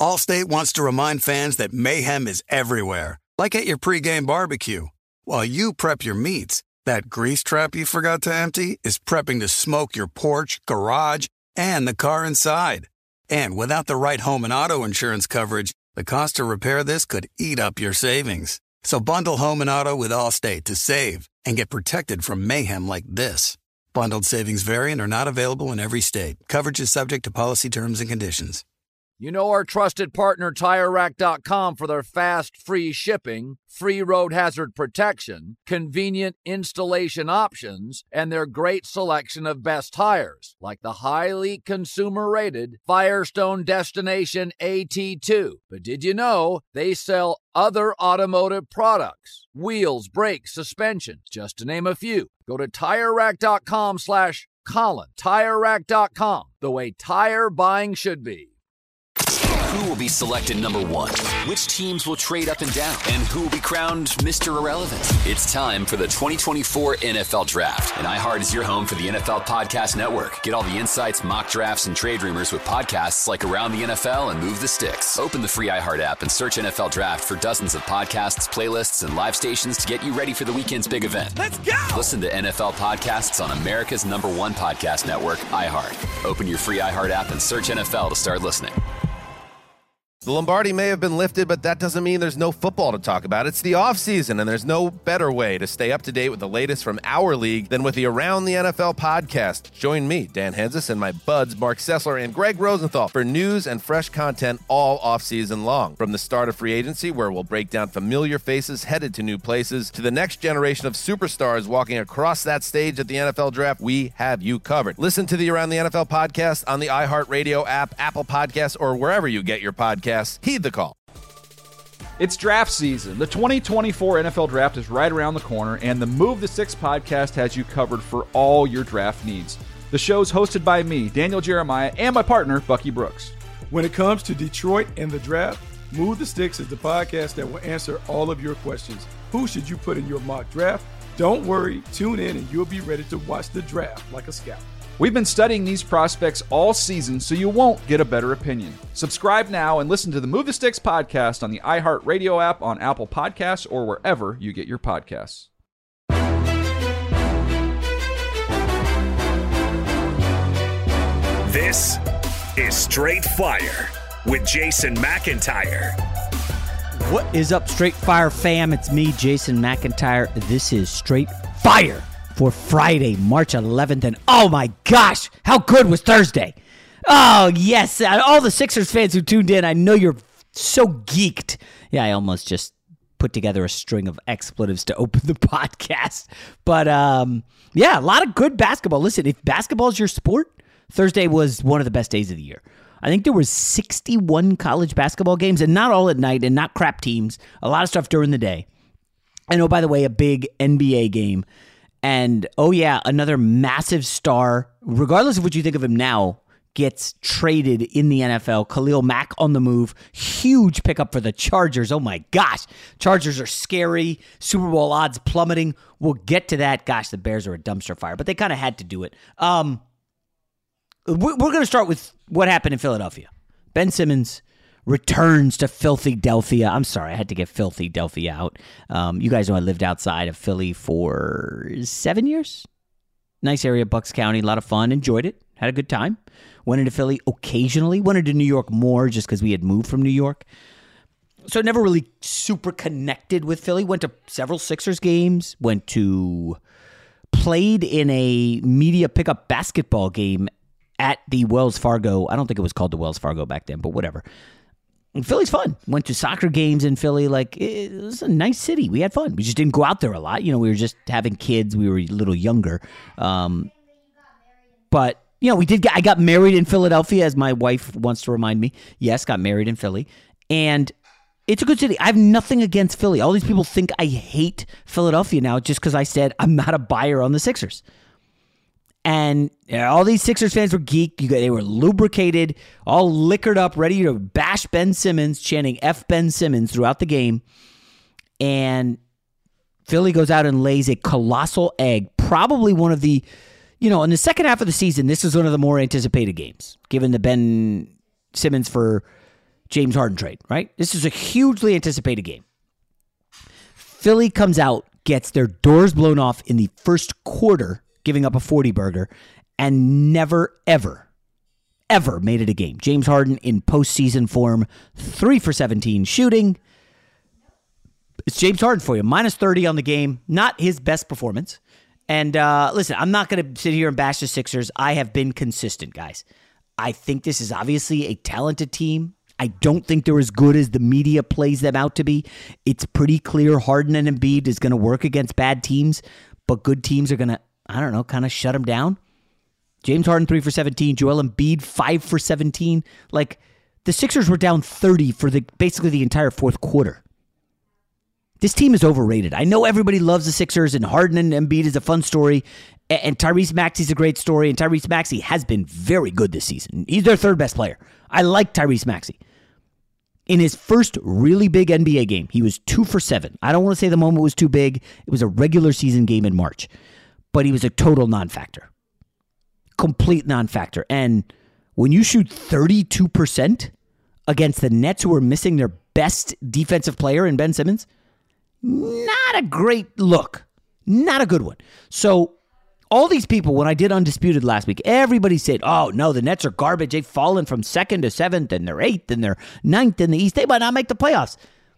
Allstate wants to remind fans that mayhem is everywhere, like at your pregame barbecue. While you prep your meats, that grease trap you forgot to empty is prepping to smoke your porch, garage, and the car inside. And without the right home and auto insurance coverage, the cost to repair this could eat up your savings. So bundle home and auto with Allstate to save and get protected from mayhem like this. Bundled savings vary and are not available in every state. Coverage is subject to policy terms and conditions. You know our trusted partner, TireRack.com, for their fast, free shipping, free road hazard protection, convenient installation options, and their great selection of best tires, like the highly consumer-rated Firestone Destination AT2. But did you know they sell other automotive products? Wheels, brakes, suspension, just to name a few. Go to TireRack.com/Colin. TireRack.com, the way tire buying should be. Who will be selected number one? Which teams will trade up and down? And who will be crowned Mr. Irrelevant? It's time for the 2024 NFL Draft. And iHeart is your home for the NFL Podcast Network. Get all the insights, mock drafts, and trade rumors with podcasts like Around the NFL and Move the Sticks. Open the free iHeart app and search NFL Draft for dozens of podcasts, playlists, and live stations to get you ready for the weekend's big event. Let's go! Listen to NFL podcasts on America's #1 podcast network, iHeart. Open your free iHeart app and search NFL to start listening. The Lombardi may have been lifted, but that doesn't mean there's no football to talk about. It's the offseason, and there's no better way to stay up to date with the latest from our league than with the Around the NFL podcast. Join me, Dan Hanzus, and my buds, Mark Sessler and Greg Rosenthal, for news and fresh content all offseason long. From the start of free agency, where we'll break down familiar faces headed to new places, to the next generation of superstars walking across that stage at the NFL Draft, we have you covered. Listen to the Around the NFL podcast on the iHeartRadio app, Apple Podcasts, or wherever you get your podcasts. Heed the call. It's draft season. The 2024 NFL Draft is right around the corner, and the Move the Sticks podcast has you covered for all your draft needs. The show's hosted by me, Daniel Jeremiah, and my partner, Bucky Brooks. When it comes to Detroit and the draft, Move the Sticks is the podcast that will answer all of your questions. Who should you put in your mock draft? Don't worry, tune in and you'll be ready to watch the draft like a scout. We've been studying these prospects all season, so you won't get a better opinion. Subscribe now and listen to the Move the Sticks podcast on the iHeartRadio app, on Apple Podcasts, or wherever you get your podcasts. This is Straight Fire with Jason McIntyre. What is up, Straight Fire fam? It's me, Jason McIntyre. This is Straight Fire for Friday, March 11th. And oh my gosh, how good was Thursday? Oh, yes. All the Sixers fans who tuned in, I know you're so geeked. Yeah, I almost just put together a string of expletives to open the podcast. But yeah, a lot of good basketball. Listen, if basketball is your sport, Thursday was one of the best days of the year. I think there was 61 college basketball games, and not all at night, and not crap teams. A lot of stuff during the day. And oh, by the way, a big NBA game. And oh yeah, another massive star, regardless of what you think of him now, gets traded in the NFL. Khalil Mack on the move. Huge pickup for the Chargers. Oh my gosh. Chargers are scary. Super Bowl odds plummeting. We'll get to that. Gosh, the Bears are a dumpster fire, but they kind of had to do it. We're going to start with what happened in Philadelphia. Ben Simmons returns to Filthy Delphia. I'm sorry, I had to get Filthy Delphia out. You guys know I lived outside of Philly for 7 years. Nice area, Bucks County. A lot of fun. Enjoyed it. Had a good time. Went into Philly occasionally. Went into New York more just because we had moved from New York. So never really super connected with Philly. Went to several Sixers games. Played in a media pickup basketball game at the Wells Fargo. I don't think it was called the Wells Fargo back then, but whatever. And Philly's fun. Went to soccer games in Philly. Like, it was a nice city. We had fun. We just didn't go out there a lot. You know, we were just having kids. We were a little younger. But, you know, I got married in Philadelphia, as my wife wants to remind me. Yes, got married in Philly. And it's a good city. I have nothing against Philly. All these people think I hate Philadelphia now just because I said I'm not a buyer on the Sixers. And all these Sixers fans were geek. They were lubricated, all liquored up, ready to bash Ben Simmons, chanting F Ben Simmons throughout the game. And Philly goes out and lays a colossal egg. Probably one of the, in the second half of the season, this is one of the more anticipated games, given the Ben Simmons for James Harden trade, right? This is a hugely anticipated game. Philly comes out, gets their doors blown off in the first quarter, giving up a 40-burger, and never, ever made it a game. James Harden in postseason form, 3 for 17 shooting. It's James Harden for you. Minus 30 on the game. Not his best performance. And listen, I'm not going to sit here and bash the Sixers. I have been consistent, guys. I think this is obviously a talented team. I don't think they're as good as the media plays them out to be. It's pretty clear Harden and Embiid is going to work against bad teams, but good teams are going to, kind of shut them down. James Harden, 3 for 17. Joel Embiid, 5 for 17. Like, the Sixers were down 30 for basically the entire fourth quarter. This team is overrated. I know everybody loves the Sixers, and Harden and Embiid is a fun story, and Tyrese Maxey's a great story, and Tyrese Maxey has been very good this season. He's their third best player. I like Tyrese Maxey. In his first really big NBA game, he was 2 for 7. I don't want to say the moment was too big. It was a regular season game in March. But he was a total non-factor. Complete non-factor. And when you shoot 32% against the Nets, who are missing their best defensive player in Ben Simmons, not a great look. Not a good one. So all these people, when I did Undisputed last week, everybody said, oh, no, the Nets are garbage. They've fallen from 2nd to 7th, and they're 8th, and they're 9th in the East. They might not make the playoffs.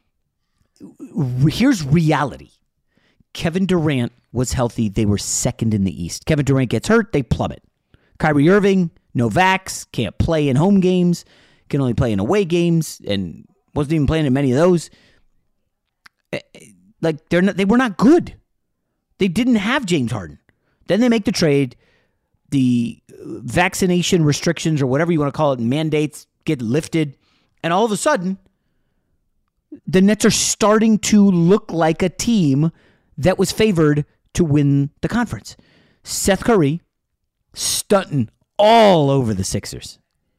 Here's reality. Kevin Durant was healthy. They were 2nd in the East. Kevin Durant gets hurt. They plummet. Kyrie Irving, no vax, can't play in home games, can only play in away games, and wasn't even playing in many of those. Like, they were not good. They didn't have James Harden. Then they make the trade. The vaccination restrictions, or whatever you want to call it, mandates get lifted. And all of a sudden, the Nets are starting to look like a team that was favored to win the conference. Seth Curry stunting all over the Sixers.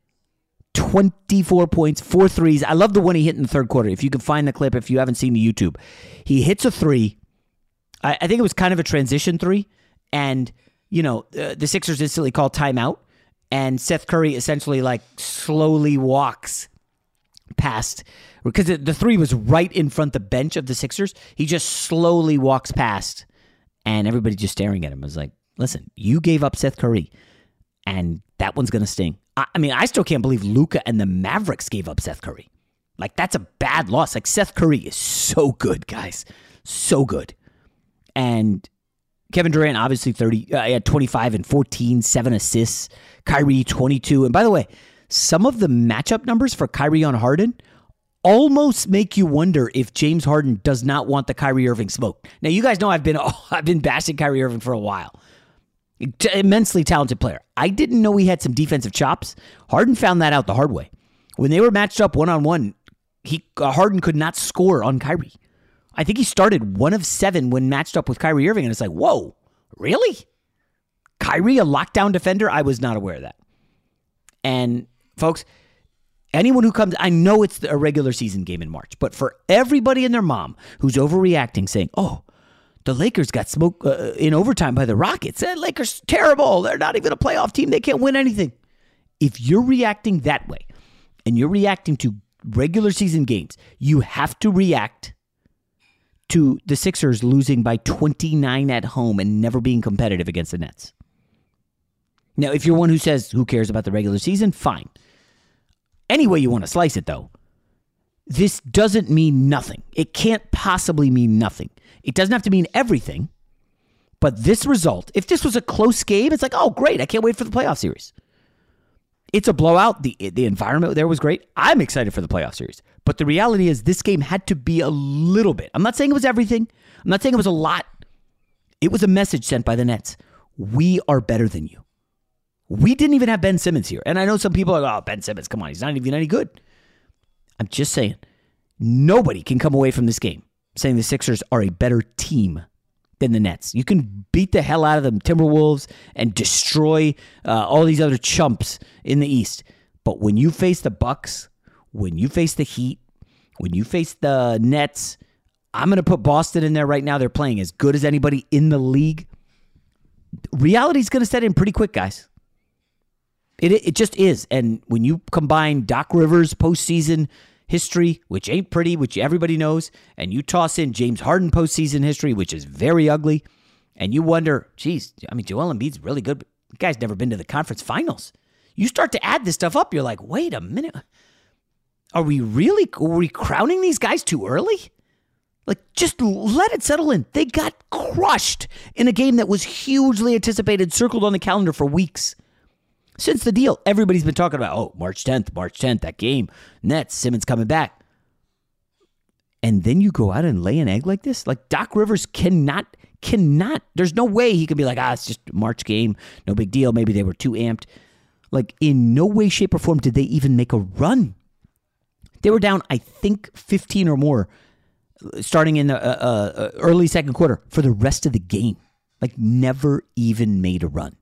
24 points, 4 threes. I love the one he hit in the third quarter. If you can find the clip, if you haven't seen the YouTube. He hits a 3. I think it was kind of a transition 3. And, the Sixers instantly call timeout. And Seth Curry essentially, slowly walks past. Because the 3 was right in front of the bench of the Sixers. He just slowly walks past. And everybody just staring at him was like, listen, you gave up Seth Curry. And that one's going to sting. I still can't believe Luka and the Mavericks gave up Seth Curry. That's a bad loss. Seth Curry is so good, guys. So good. And Kevin Durant, obviously 25 and 14, 7 assists. Kyrie, 22. And by the way, some of the matchup numbers for Kyrie on Harden almost make you wonder if James Harden does not want the Kyrie Irving smoke. Now, you guys know I've been bashing Kyrie Irving for a while. Immensely talented player. I didn't know he had some defensive chops. Harden found that out the hard way. When they were matched up one-on-one, Harden could not score on Kyrie. I think he started 1 of 7 when matched up with Kyrie Irving, and it's like, whoa, really? Kyrie, a lockdown defender? I was not aware of that. And, folks, anyone who comes, I know it's a regular season game in March, but for everybody and their mom who's overreacting, saying, oh, the Lakers got smoked in overtime by the Rockets. Lakers terrible. They're not even a playoff team. They can't win anything. If you're reacting that way, and you're reacting to regular season games, you have to react to the Sixers losing by 29 at home and never being competitive against the Nets. Now, if you're one who says, who cares about the regular season, fine. Any way you want to slice it, though, this doesn't mean nothing. It can't possibly mean nothing. It doesn't have to mean everything, but this result, if this was a close game, it's like, oh, great, I can't wait for the playoff series. It's a blowout. The environment there was great. I'm excited for the playoff series. But the reality is this game had to be a little bit. I'm not saying it was everything. I'm not saying it was a lot. It was a message sent by the Nets. We are better than you. We didn't even have Ben Simmons here. And I know some people are like, oh, Ben Simmons, come on, he's not even any good. I'm just saying, nobody can come away from this game saying the Sixers are a better team than the Nets. You can beat the hell out of the Timberwolves and destroy all these other chumps in the East. But when you face the Bucks, when you face the Heat, when you face the Nets, I'm going to put Boston in there right now. They're playing as good as anybody in the league. Reality's going to set in pretty quick, guys. It just is. And when you combine Doc Rivers' postseason history, which ain't pretty, which everybody knows, and you toss in James Harden postseason history, which is very ugly, and you wonder, geez, I mean, Joel Embiid's really good, but the guy's never been to the conference finals. You start to add this stuff up, you're like, wait a minute. Are we crowning these guys too early? Like, just let it settle in. They got crushed in a game that was hugely anticipated, circled on the calendar for weeks. Since the deal, everybody's been talking about, March 10th, that game. Nets, Simmons coming back. And then you go out and lay an egg like this? Like, Doc Rivers cannot. There's no way he can be like, it's just a March game. No big deal. Maybe they were too amped. Like, in no way, shape, or form did they even make a run. They were down, I think, 15 or more starting in the early second quarter for the rest of the game. Like, never even made a run.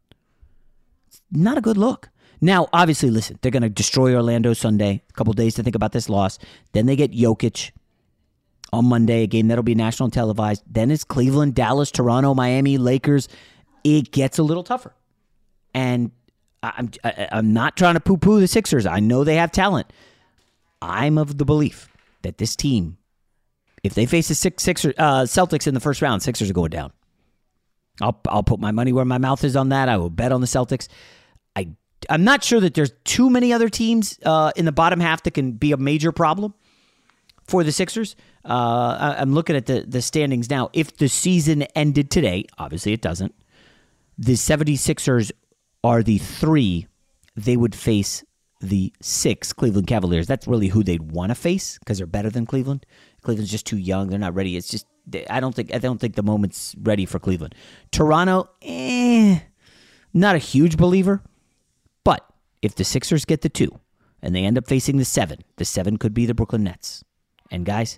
Not a good look. Now, obviously, listen, they're going to destroy Orlando Sunday. A couple days to think about this loss. Then they get Jokic on Monday, a game that'll be national televised. Then it's Cleveland, Dallas, Toronto, Miami, Lakers. It gets a little tougher. And I'm not trying to poo-poo the Sixers. I know they have talent. I'm of the belief that this team, if they face the Celtics in the first round, Sixers are going down. I'll put my money where my mouth is on that. I will bet on the Celtics. I'm not sure that there's too many other teams in the bottom half that can be a major problem for the Sixers. I'm looking at the standings now. If the season ended today, obviously it doesn't, the 76ers are the 3. They would face the 6 Cleveland Cavaliers. That's really who they'd want to face because they're better than Cleveland. Cleveland's just too young. They're not ready. It's just I don't think the moment's ready for Cleveland. Toronto, not a huge believer. But if the Sixers get the 2 and they end up facing the 7 could be the Brooklyn Nets. And guys,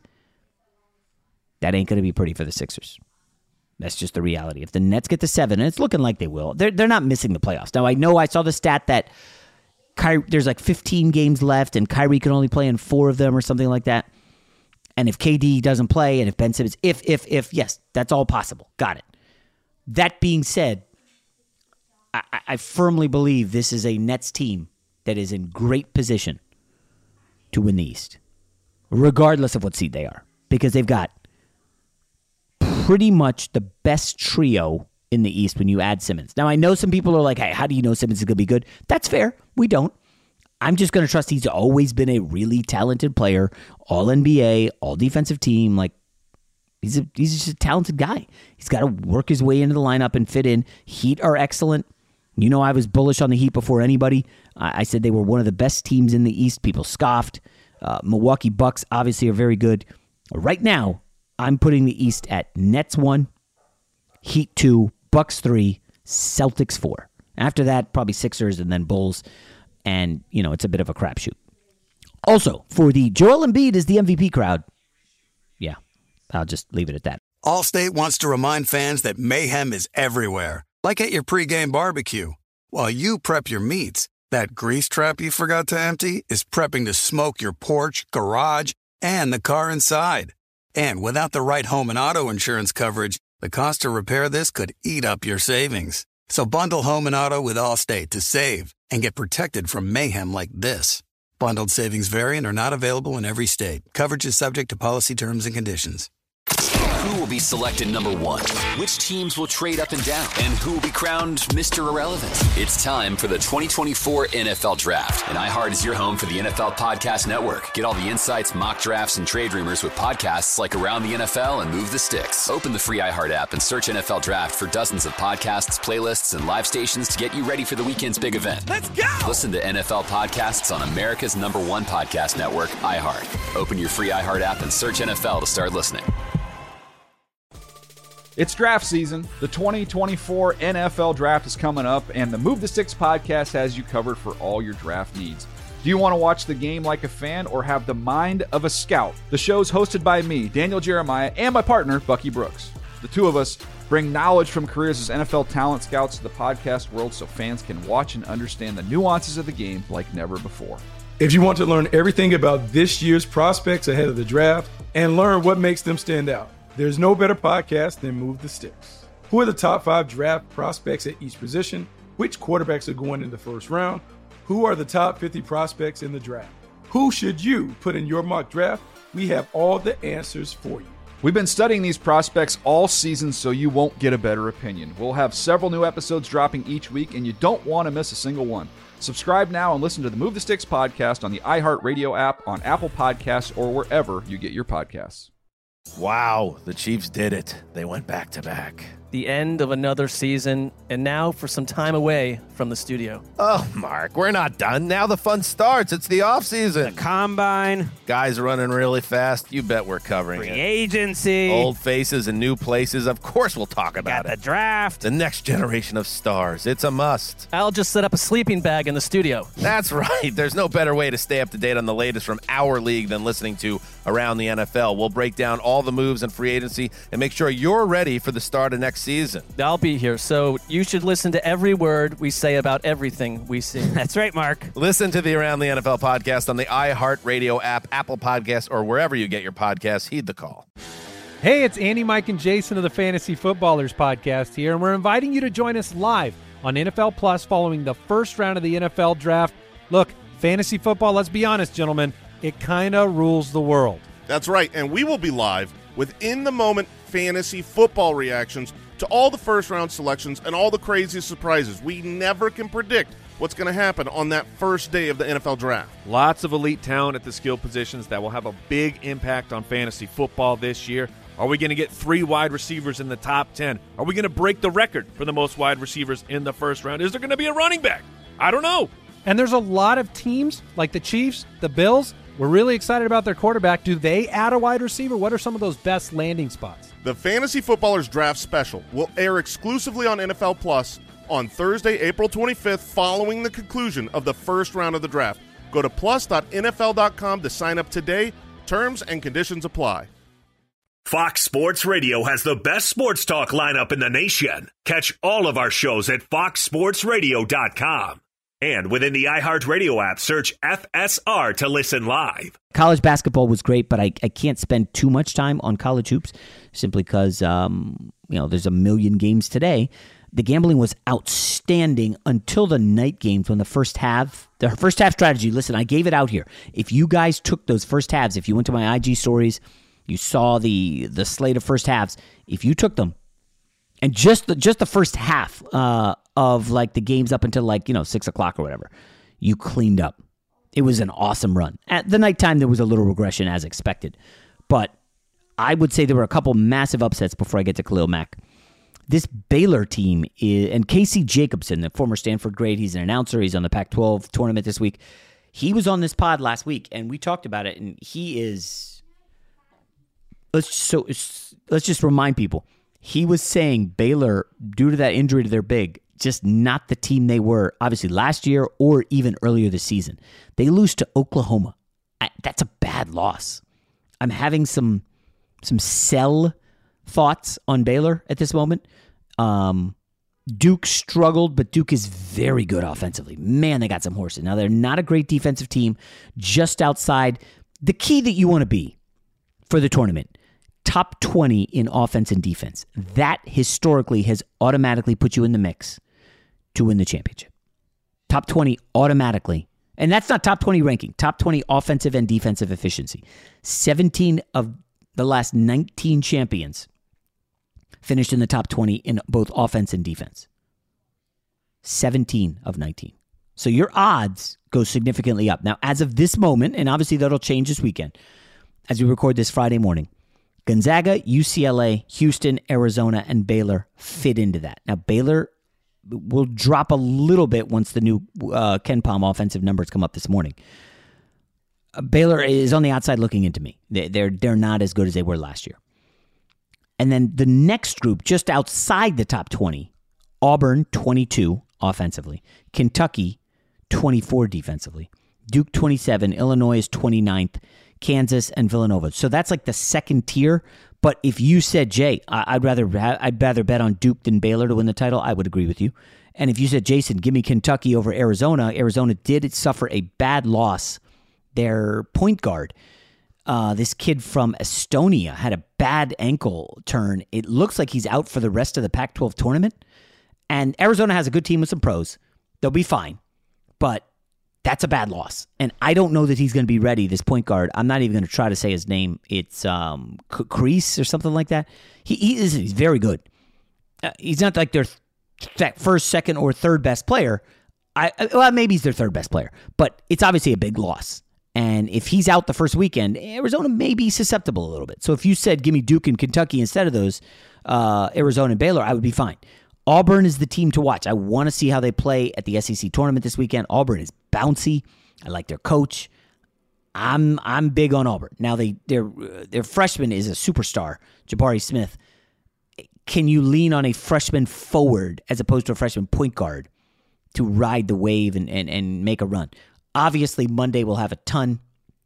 that ain't going to be pretty for the Sixers. That's just the reality. If the Nets get to 7, and it's looking like they will, they're not missing the playoffs. Now, I know I saw the stat that there's like 15 games left, and Kyrie can only play in 4 of them or something like that. And if KD doesn't play, and if Ben Simmons, if yes, that's all possible. Got it. That being said, I firmly believe this is a Nets team that is in great position to win the East, regardless of what seed they are, because they've got pretty much the best trio in the East when you add Simmons. Now, I know some people are like, hey, how do you know Simmons is going to be good? That's fair. We don't. I'm just going to trust he's always been a really talented player, all NBA, all defensive team. Like, he's just a talented guy. He's got to work his way into the lineup and fit in. Heat are excellent. You know, I was bullish on the Heat before anybody. I said they were one of the best teams in the East. People scoffed. Milwaukee Bucks obviously are very good. Right now, I'm putting the East at Nets 1, Heat 2, Bucks 3, Celtics 4. After that, probably Sixers and then Bulls. And, you know, it's a bit of a crapshoot. Also, for the Joel Embiid is the MVP crowd. Yeah, I'll just leave it at that. Allstate wants to remind fans that mayhem is everywhere. Like at your pregame barbecue. While you prep your meats, that grease trap you forgot to empty is prepping to smoke your porch, garage, and the car inside. And without the right home and auto insurance coverage, the cost to repair this could eat up your savings. So bundle home and auto with Allstate to save and get protected from mayhem like this. Bundled savings vary and are not available in every state. Coverage is subject to policy terms and conditions. Who will be selected number 1? Which teams will trade up and down? And who will be crowned Mr. Irrelevant? It's time for the 2024 NFL Draft. And iHeart is your home for the NFL Podcast Network. Get all the insights, mock drafts, and trade rumors with podcasts like Around the NFL and Move the Sticks. Open the free iHeart app and search NFL Draft for dozens of podcasts, playlists, and live stations to get you ready for the weekend's big event. Let's go! Listen to NFL podcasts on America's #1 podcast network, iHeart. Open your free iHeart app and search NFL to start listening. It's draft season. The 2024 NFL Draft is coming up, and the Move the Sticks podcast has you covered for all your draft needs. Do you want to watch the game like a fan or have the mind of a scout? The show's hosted by me, Daniel Jeremiah, and my partner, Bucky Brooks. The two of us bring knowledge from careers as NFL talent scouts to the podcast world so fans can watch and understand the nuances of the game like never before. If you want to learn everything about this year's prospects ahead of the draft and learn what makes them stand out, there's no better podcast than Move the Sticks. Who are the top 5 draft prospects at each position? Which quarterbacks are going in the first round? Who are the top 50 prospects in the draft? Who should you put in your mock draft? We have all the answers for you. We've been studying these prospects all season so you won't get a better opinion. We'll have several new episodes dropping each week, and you don't want to miss a single one. Subscribe now and listen to the Move the Sticks podcast on the iHeartRadio app, on Apple Podcasts, or wherever you get your podcasts. Wow, the Chiefs did it. They went back-to-back. The end of another season, and now for some time away from the studio. Oh, Mark, we're not done. Now the fun starts. It's the offseason. The combine. Guys running really fast. You bet we're covering Free it. agency. Old faces and new places. Of course we'll talk about Got it. the draft. The next generation of stars. It's a must. I'll just set up a sleeping bag in the studio. That's right. There's no better way to stay up to date on the latest from our league than listening to Around the NFL. We'll break down all the moves and free agency and make sure you're ready for the start of next season. I'll be here, so you should listen to every word we say about everything we see. That's right, Mark. Listen to the Around the NFL podcast on the iHeartRadio app, Apple Podcasts, or wherever you get your podcasts. Heed the call. Hey, it's Andy, Mike, and Jason of the Fantasy Footballers podcast here, and we're inviting you to join us live on NFL Plus following the first round of the NFL Draft. Look, fantasy football, let's be honest, gentlemen, it kind of rules the world. That's right, and we will be live with in-the-moment fantasy football reactions to all the first-round selections and all the crazy surprises. We never can predict what's going to happen on that first day of the NFL Draft. Lots of elite talent at the skill positions that will have a big impact on fantasy football this year. Are we going to get 3 wide receivers in the top 10? Are we going to break the record for the most wide receivers in the first round? Is there going to be a running back? I don't know. And there's a lot of teams like the Chiefs, the Bills. We're really excited about their quarterback. Do they add a wide receiver? What are some of those best landing spots? The Fantasy Footballers Draft Special will air exclusively on NFL Plus on Thursday, April 25th, following the conclusion of the first round of the draft. Go to plus.nfl.com to sign up today. Terms and conditions apply. Fox Sports Radio has the best sports talk lineup in the nation. Catch all of our shows at foxsportsradio.com. And within the iHeartRadio app, search FSR to listen live. College basketball was great, but I can't spend too much time on college hoops simply because there's a million games today. The gambling was outstanding until the night games when the first half strategy. Listen, I gave it out here. If you guys took those first halves, if you went to my IG stories, you saw the slate of first halves. If you took them, and just the first half of like the games up until 6 o'clock or whatever, you cleaned up. It was an awesome run. At the nighttime, there was a little regression as expected, but I would say there were a couple massive upsets before I get to Khalil Mack. This Baylor team and Casey Jacobson, the former Stanford great, he's an announcer. He's on the Pac-12 tournament this week. He was on this pod last week, and we talked about it. And he is. Let's just remind people. He was saying Baylor, due to that injury to their big, just not the team they were, obviously, last year or even earlier this season. They lose to Oklahoma. That's a bad loss. I'm having some sell thoughts on Baylor at this moment. Duke struggled, but Duke is very good offensively. Man, they got some horses. Now, they're not a great defensive team, just outside the key that you want to be for the tournament. Top 20 in offense and defense. That historically has automatically put you in the mix to win the championship. Top 20 automatically. And that's not top 20 ranking. Top 20 offensive and defensive efficiency. 17 of the last 19 champions finished in the top 20 in both offense and defense. 17 of 19. So your odds go significantly up. Now, as of this moment, and obviously that'll change this weekend, as we record this Friday morning, Gonzaga, UCLA, Houston, Arizona, and Baylor fit into that. Now, Baylor will drop a little bit once the new Ken Palm offensive numbers come up this morning. Baylor is on the outside looking into me. They're not as good as they were last year. And then the next group, just outside the top 20, Auburn, 22 offensively. Kentucky, 24 defensively. Duke, 27. Illinois is 29th. Kansas and Villanova. So that's like the second tier. But if you said, Jay, I'd rather bet on Duke than Baylor to win the title, I would agree with you. And if you said, Jason, give me Kentucky over Arizona, Arizona did suffer a bad loss. Their point guard, this kid from Estonia, had a bad ankle turn. It looks like he's out for the rest of the Pac-12 tournament. And Arizona has a good team with some pros. They'll be fine. But That's a bad loss. And I don't know that he's going to be ready, this point guard. I'm not even going to try to say his name. It's Crease or something like that. He's very good. He's not like their first, second, or third best player. Well, maybe he's their third best player. But it's obviously a big loss. And if he's out the first weekend, Arizona may be susceptible a little bit. So if you said, give me Duke and Kentucky instead of those, Arizona and Baylor, I would be fine. Auburn is the team to watch. I want to see how they play at the SEC tournament this weekend. Auburn is bouncy. I like their coach. I'm big on Auburn. Now their freshman is a superstar, Jabari Smith. Can you lean on a freshman forward as opposed to a freshman point guard to ride the wave and make a run? Obviously, Monday we'll have a ton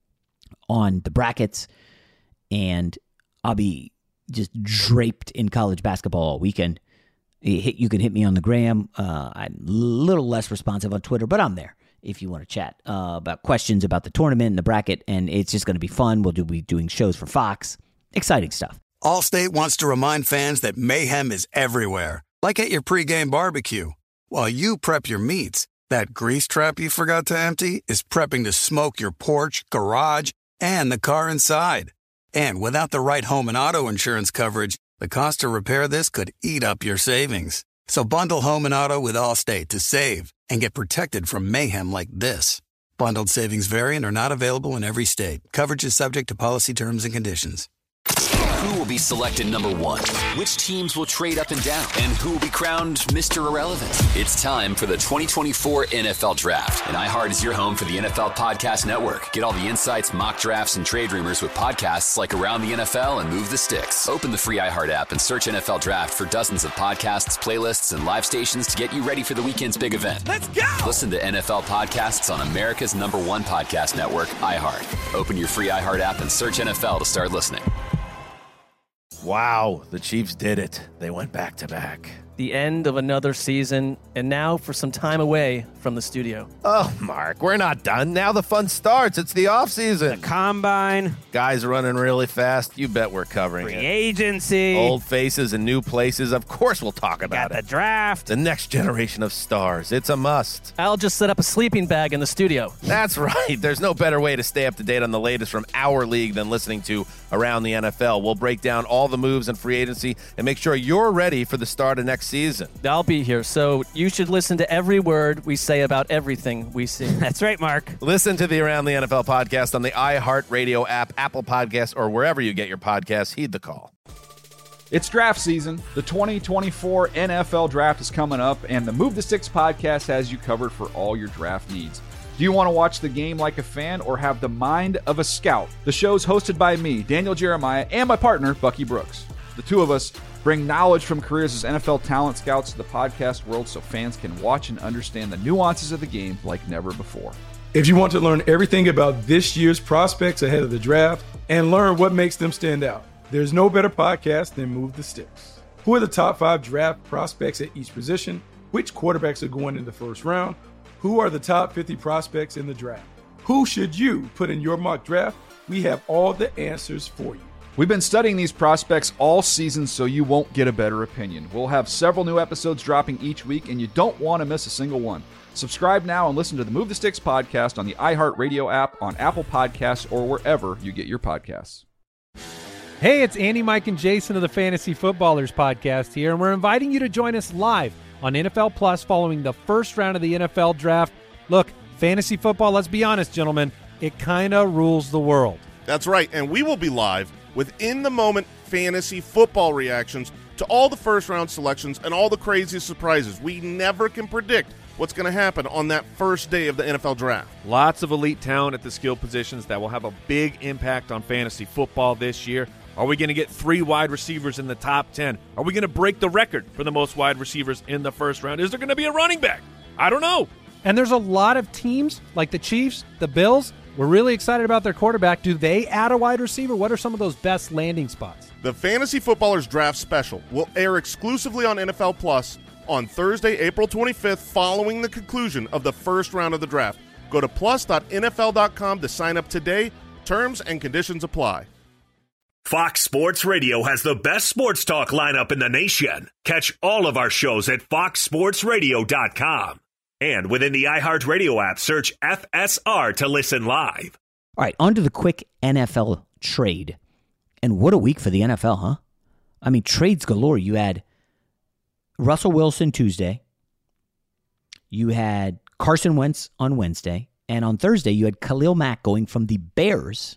on the brackets, and I'll be just draped in college basketball all weekend. You can hit me on the gram. I'm a little less responsive on Twitter, but I'm there if you want to chat about questions about the tournament and the bracket, and it's just going to be fun. We'll be doing shows for Fox. Exciting stuff. Allstate wants to remind fans that mayhem is everywhere, like at your pregame barbecue. While you prep your meats, that grease trap you forgot to empty is prepping to smoke your porch, garage, and the car inside. And without the right home and auto insurance coverage, the cost to repair this could eat up your savings. So bundle home and auto with Allstate to save and get protected from mayhem like this. Bundled savings vary and are not available in every state. Coverage is subject to policy terms and conditions. Who will be selected number one? Which teams will trade up and down? And who will be crowned Mr. Irrelevant? It's time for the 2024 NFL Draft. And iHeart is your home for the NFL Podcast Network. Get all the insights, mock drafts, and trade rumors with podcasts like Around the NFL and Move the Sticks. Open the free iHeart app and search NFL Draft for dozens of podcasts, playlists, and live stations to get you ready for the weekend's big event. Let's go! Listen to NFL podcasts on America's #1 podcast network, iHeart. Open your free iHeart app and search NFL to start listening. Wow, the Chiefs did it. They went back-to-back. The end of another season, and now for some time away from the studio. Oh, Mark, we're not done. Now the fun starts. It's the offseason. The combine. Guys running really fast. You bet we're covering Free it. agency. Old faces and new places. Of course we'll talk about Got it. the draft. The next generation of stars. It's a must. I'll just set up a sleeping bag in the studio. That's right. There's no better way to stay up to date on the latest from our league than listening to Around the NFL. We'll break down all the moves in free agency and make sure you're ready for the start of next season. I'll be here, so you should listen to every word we say about everything we see. That's right, Mark. Listen to the Around the NFL podcast on the iHeartRadio app, Apple Podcasts, or wherever you get your podcasts. Heed the call. It's draft season. The 2024 NFL Draft is coming up, and the Move the Sticks podcast has you covered for all your draft needs. Do you want to watch the game like a fan or have the mind of a scout? The show's hosted by me, Daniel Jeremiah, and my partner, Bucky Brooks. The two of us bring knowledge from careers as NFL talent scouts to the podcast world so fans can watch and understand the nuances of the game like never before. If you want to learn everything about this year's prospects ahead of the draft and learn what makes them stand out, there's no better podcast than Move the Sticks. Who are the top 5 draft prospects at each position? Which quarterbacks are going in the first round? Who are the top 50 prospects in the draft? Who should you put in your mock draft? We have all the answers for you. We've been studying these prospects all season so you won't get a better opinion. We'll have several new episodes dropping each week, and you don't want to miss a single one. Subscribe now and listen to the Move the Sticks podcast on the iHeartRadio app, on Apple Podcasts, or wherever you get your podcasts. Hey, it's Andy, Mike, and Jason of the Fantasy Footballers podcast here, and we're inviting you to join us live on NFL Plus following the first round of the NFL Draft. Look, fantasy football, let's be honest, gentlemen, it kind of rules the world. That's right, and we will be live with in-the-moment fantasy football reactions to all the first-round selections and all the crazy surprises. We never can predict what's going to happen on that first day of the NFL Draft. Lots of elite talent at the skill positions that will have a big impact on fantasy football this year. Are we going to get 3 wide receivers in the top 10? Are we going to break the record for the most wide receivers in the first round? Is there going to be a running back? I don't know. And there's a lot of teams like the Chiefs, the Bills. We're really excited about their quarterback. Do they add a wide receiver? What are some of those best landing spots? The Fantasy Footballers Draft Special will air exclusively on NFL Plus on Thursday, April 25th, following the conclusion of the first round of the draft. Go to plus.nfl.com to sign up today. Terms and conditions apply. Fox Sports Radio has the best sports talk lineup in the nation. Catch all of our shows at foxsportsradio.com. And within the iHeartRadio app, search FSR to listen live. All right, on to the quick NFL trade. And what a week for the NFL, huh? I mean, trades galore. You had Russell Wilson Tuesday. You had Carson Wentz on Wednesday. And on Thursday, you had Khalil Mack going from the Bears,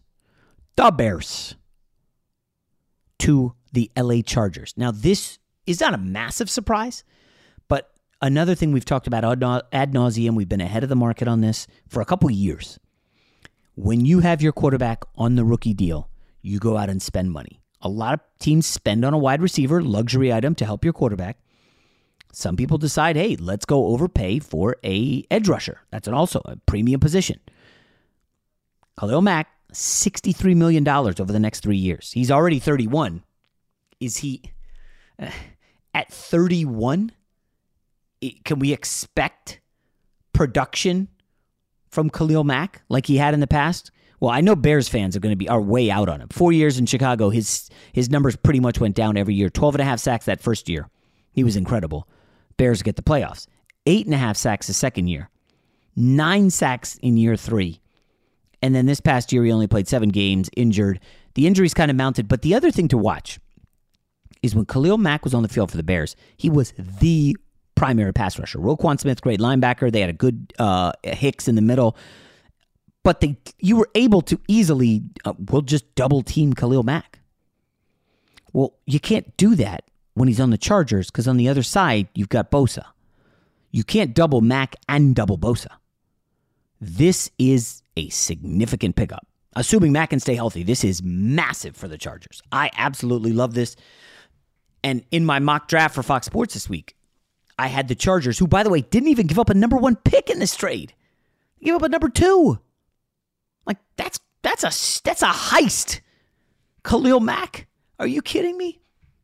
to the LA Chargers. Now, this is not a massive surprise, but another thing we've talked about ad nauseum, we've been ahead of the market on this for a couple of years. When you have your quarterback on the rookie deal, you go out and spend money. A lot of teams spend on a wide receiver, luxury item to help your quarterback. Some people decide, hey, let's go overpay for a edge rusher. That's also a premium position. Khalil Mack, $63 million over the next 3 years. He's already 31. Is he at 31? Can we expect production from Khalil Mack like he had in the past? Well, I know Bears fans are way out on him. 4 years in Chicago, his numbers pretty much went down every year. 12.5 sacks that first year. He was incredible. Bears get the playoffs. 8.5 sacks the second year. 9 sacks in year 3. And then this past year, he only played 7 games, injured. The injuries kind of mounted. But the other thing to watch is when Khalil Mack was on the field for the Bears, he was the primary pass rusher. Roquan Smith, great linebacker. They had a good Hicks in the middle. But you were able to easily, we'll just double team Khalil Mack. Well, you can't do that when he's on the Chargers because on the other side, you've got Bosa. You can't double Mack and double Bosa. This is a significant pickup. Assuming Mack can stay healthy, this is massive for the Chargers. I absolutely love this. And in my mock draft for Fox Sports this week, I had the Chargers, who, by the way, didn't even give up a number 1 pick in this trade. They gave up a number 2. Like, that's a heist. Khalil Mack? Are you kidding me?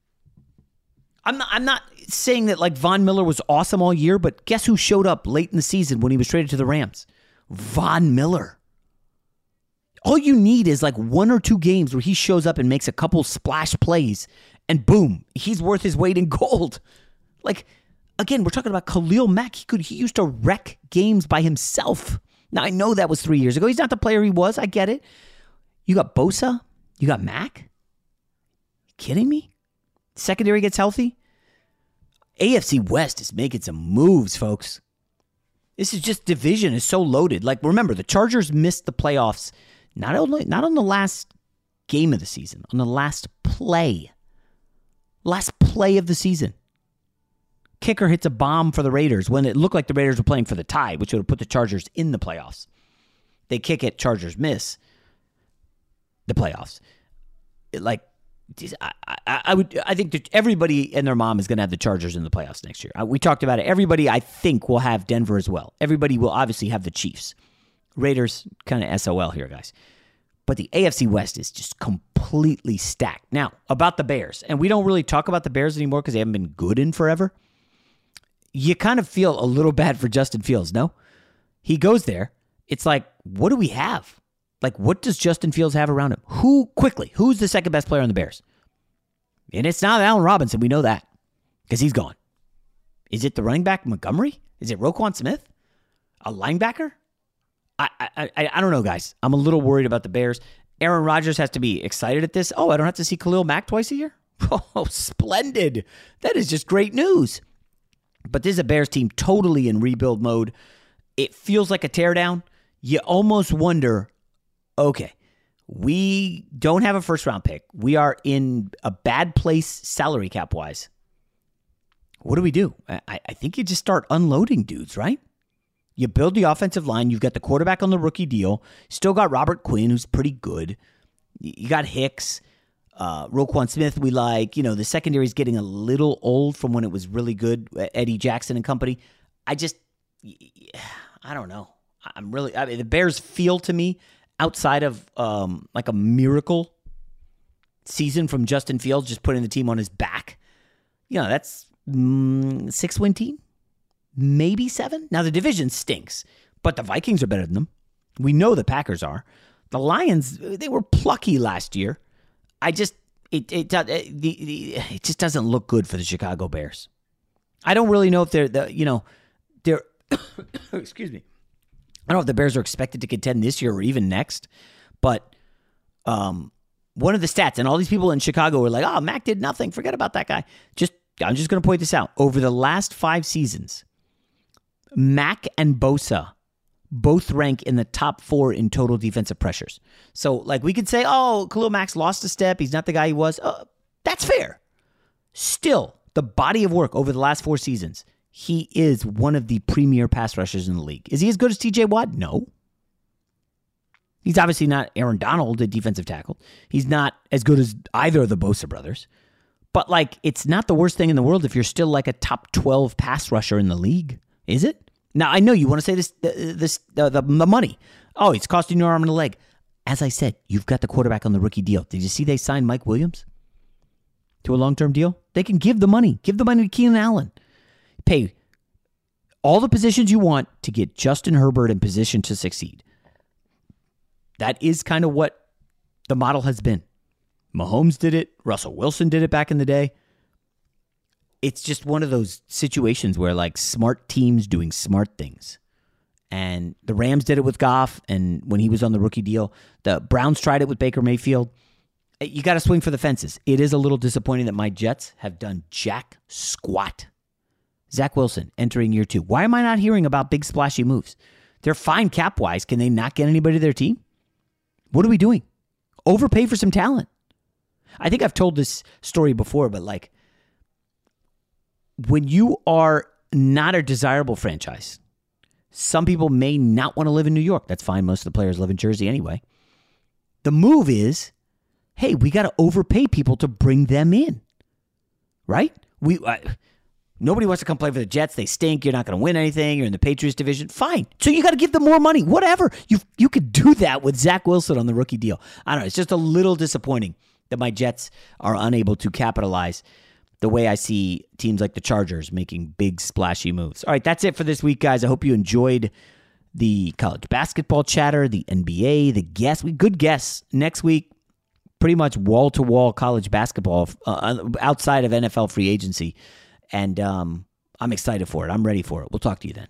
I'm not saying that like Von Miller was awesome all year, but guess who showed up late in the season when he was traded to the Rams? Von Miller. All you need is like 1 or 2 games where he shows up and makes a couple splash plays, and boom, he's worth his weight in gold. Like, again, we're talking about Khalil Mack. He used to wreck games by himself. Now, I know that was 3 years ago. He's not the player he was. I get it. You got Bosa. You got Mack. You kidding me? Secondary gets healthy. AFC West is making some moves, folks. This is just division is so loaded. Like, remember, the Chargers missed the playoffs not on the last game of the season, on the last play. Last play of the season. Kicker hits a bomb for the Raiders when it looked like the Raiders were playing for the tie, which would have put the Chargers in the playoffs. They kick it, Chargers miss the playoffs. I think that everybody and their mom is going to have the Chargers in the playoffs next year. We talked about it. Everybody, I think, will have Denver as well. Everybody will obviously have the Chiefs. Raiders, kind of SOL here, guys. But the AFC West is just completely stacked. Now, about the Bears, and we don't really talk about the Bears anymore because they haven't been good in forever. You kind of feel a little bad for Justin Fields, no? He goes there. It's like, what do we have? Like, what does Justin Fields have around him? Who's the second best player on the Bears? And it's not Allen Robinson. We know that because he's gone. Is it the running back Montgomery? Is it Roquan Smith? A linebacker? I don't know, guys. I'm a little worried about the Bears. Aaron Rodgers has to be excited at this. Oh, I don't have to see Khalil Mack twice a year? Oh, splendid. That is just great news. But this is a Bears team totally in rebuild mode. It feels like a teardown. You almost wonder, okay, we don't have a first-round pick. We are in a bad place salary cap-wise. What do we do? I think you just start unloading dudes, right? You build the offensive line. You've got the quarterback on the rookie deal. Still got Robert Quinn, who's pretty good. You got Hicks. Roquan Smith we like. You know, the secondary is getting a little old from when it was really good. Eddie Jackson and company. I don't know. The Bears feel to me, outside of like a miracle season from Justin Fields, just putting the team on his back, you know, that's 6-win team, maybe 7. Now the division stinks, but the Vikings are better than them. We know the Packers are. The Lions, they were plucky last year. It just doesn't look good for the Chicago Bears. I don't really know if they're excuse me. I don't know if the Bears are expected to contend this year or even next, but one of the stats, and all these people in Chicago were like, oh, Mac did nothing. Forget about that guy. I'm just going to point this out. Over the last 5 seasons, Mac and Bosa both rank in the top 4 in total defensive pressures. So, like, we could say, oh, Khalil Mack's lost a step. He's not the guy he was. That's fair. Still, the body of work over the last 4 seasons, he is one of the premier pass rushers in the league. Is he as good as TJ Watt? No. He's obviously not Aaron Donald, a defensive tackle. He's not as good as either of the Bosa brothers. But, like, it's not the worst thing in the world if you're still like a top 12 pass rusher in the league, is it? Now, I know you want to say the money. Oh, it's costing your arm and a leg. As I said, you've got the quarterback on the rookie deal. Did you see they signed Mike Williams to a long-term deal? They can give the money. Give the money to Keenan Allen. Pay all the positions you want to get Justin Herbert in position to succeed. That is kind of what the model has been. Mahomes did it. Russell Wilson did it back in the day. It's just one of those situations where, like, smart teams doing smart things. And the Rams did it with Goff, and when he was on the rookie deal, the Browns tried it with Baker Mayfield. You got to swing for the fences. It is a little disappointing that my Jets have done jack squat. Zach Wilson entering year 2. Why am I not hearing about big splashy moves? They're fine cap-wise. Can they not get anybody to their team? What are we doing? Overpay for some talent. I think I've told this story before, but, like, when you are not a desirable franchise, some people may not want to live in New York. That's fine. Most of the players live in Jersey anyway. The move is, hey, we got to overpay people to bring them in, right? Nobody wants to come play for the Jets. They stink. You're not going to win anything. You're in the Patriots division. Fine. So you got to give them more money. Whatever. You could do that with Zach Wilson on the rookie deal. I don't know. It's just a little disappointing that my Jets are unable to capitalize the way I see teams like the Chargers making big, splashy moves. All right, that's it for this week, guys. I hope you enjoyed the college basketball chatter, the NBA, the guests. Good guests. Next week, pretty much wall-to-wall college basketball outside of NFL free agency. And I'm excited for it. I'm ready for it. We'll talk to you then.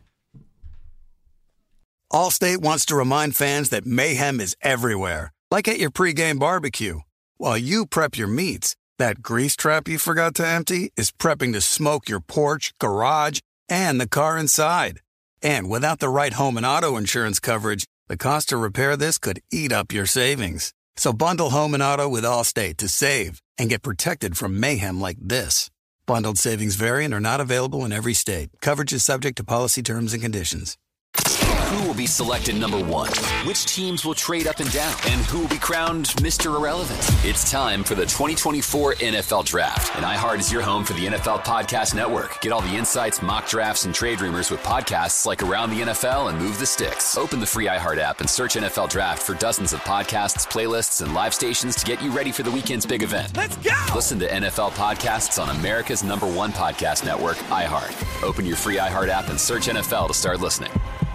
Allstate wants to remind fans that mayhem is everywhere, like at your pregame barbecue. While you prep your meats, that grease trap you forgot to empty is prepping to smoke your porch, garage, and the car inside. And without the right home and auto insurance coverage, the cost to repair this could eat up your savings. So bundle home and auto with Allstate to save and get protected from mayhem like this. Bundled savings vary and are not available in every state. Coverage is subject to policy terms and conditions. Who will be selected number 1? Which teams will trade up and down? And who will be crowned Mr. Irrelevant? It's time for the 2024 NFL Draft. And iHeart is your home for the NFL Podcast Network. Get all the insights, mock drafts, and trade rumors with podcasts like Around the NFL and Move the Sticks. Open the free iHeart app and search NFL Draft for dozens of podcasts, playlists, and live stations to get you ready for the weekend's big event. Let's go! Listen to NFL podcasts on America's #1 podcast network, iHeart. Open your free iHeart app and search NFL to start listening.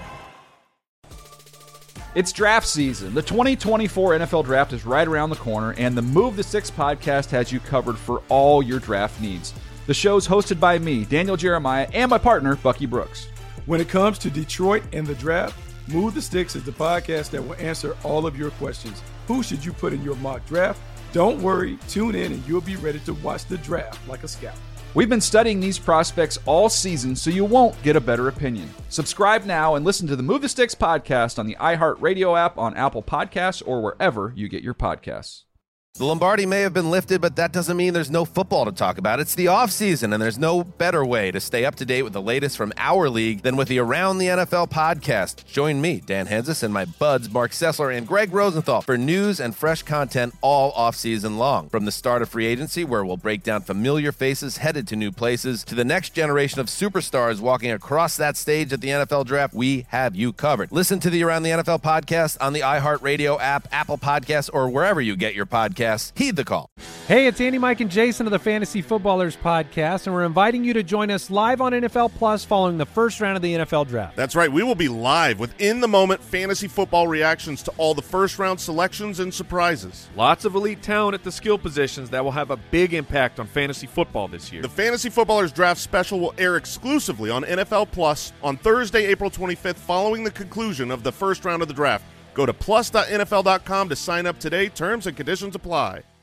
It's draft season. The 2024 NFL Draft is right around the corner, and the Move the Sticks podcast has you covered for all your draft needs. The show's hosted by me, Daniel Jeremiah, and my partner, Bucky Brooks. When it comes to Detroit and the draft, Move the Sticks is the podcast that will answer all of your questions. Who should you put in your mock draft? Don't worry, tune in and you'll be ready to watch the draft like a scout. We've been studying these prospects all season, so you won't get a better opinion. Subscribe now and listen to the Move the Sticks podcast on the iHeartRadio app, on Apple Podcasts, or wherever you get your podcasts. The Lombardi may have been lifted, but that doesn't mean there's no football to talk about. It's the offseason, and there's no better way to stay up to date with the latest from our league than with the Around the NFL podcast. Join me, Dan Hanzus, and my buds, Mark Sessler and Greg Rosenthal, for news and fresh content all offseason long. From the start of free agency, where we'll break down familiar faces headed to new places, to the next generation of superstars walking across that stage at the NFL Draft, we have you covered. Listen to the Around the NFL podcast on the iHeartRadio app, Apple Podcasts, or wherever you get your podcasts. podcasts. Heed the call. Hey, it's Andy, Mike, and Jason of the Fantasy Footballers Podcast, and we're inviting you to join us live on NFL Plus following the first round of the NFL Draft. That's right. We will be live with in-the-moment fantasy football reactions to all the first-round selections and surprises. Lots of elite talent at the skill positions that will have a big impact on fantasy football this year. The Fantasy Footballers Draft Special will air exclusively on NFL Plus on Thursday, April 25th, following the conclusion of the first round of the draft. Go to plus.nfl.com to sign up today. Terms and conditions apply.